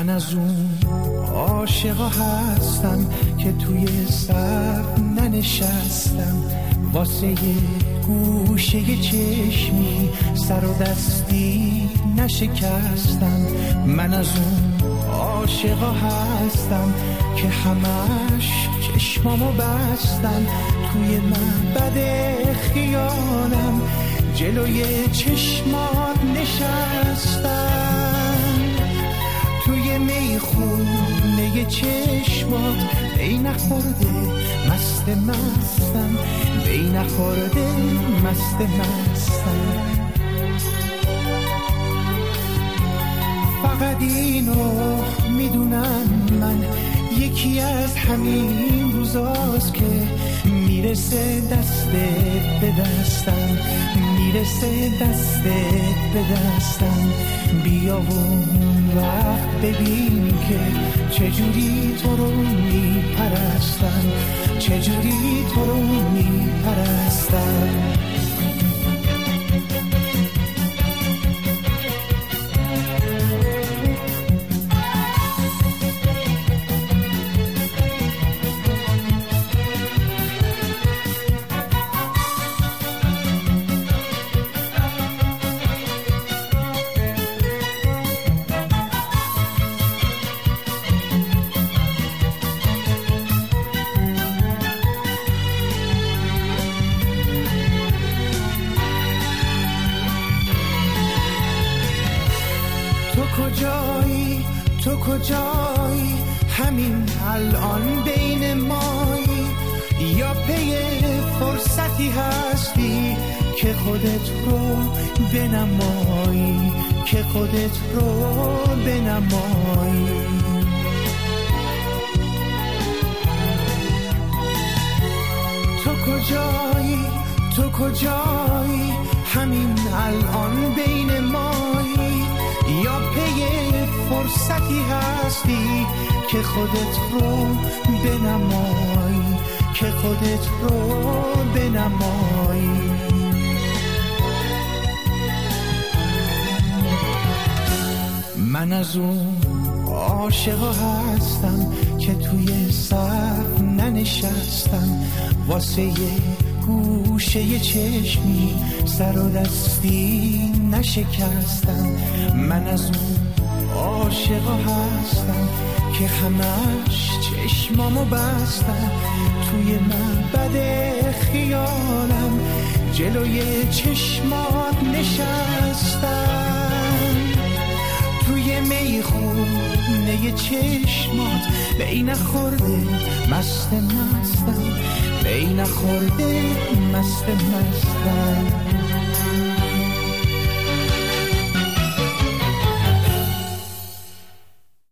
من از اون عاشقا هستم که توی صف ننشستم، واسه یه گوشه چشمی سر و دستی نشکستم. من از اون عاشقا هستم که همش چشمامو بستم، توی معبد خیالم جلوی چشمات نشستم، توی میخونه چشمات بی نخورده مست مستم، بی نخورده مست مستم. فقط اینو میدونم من یکی از همین روزاست که میرسه دستت به دستم، میرسه دستت به دستم. بیا اون وقت ببین که چجوری تو رو میپرستم، چجوری تو رو میپرستم. تو کجایی همین الان بین مایی، یا پی فرصتی هستی که خودت رو بنمایی، که خودت رو بنمایی. تو کجایی همین الان بین مایی، یا پی فرصتی هستی که خودت رو بنمایی، که خودت رو بنمایی. من از اون عاشقا هستم که توی صف ننشستم، واسه یه گوشه چشمی سر و دستی نشکستم. من از اون عاشقا هستم که همش چشمامو بستم، توی معبد خیالم جلوی چشمات نشستم، توی میخونه چشمات بی نخورده مست مستم، بی نخورده مست مستم.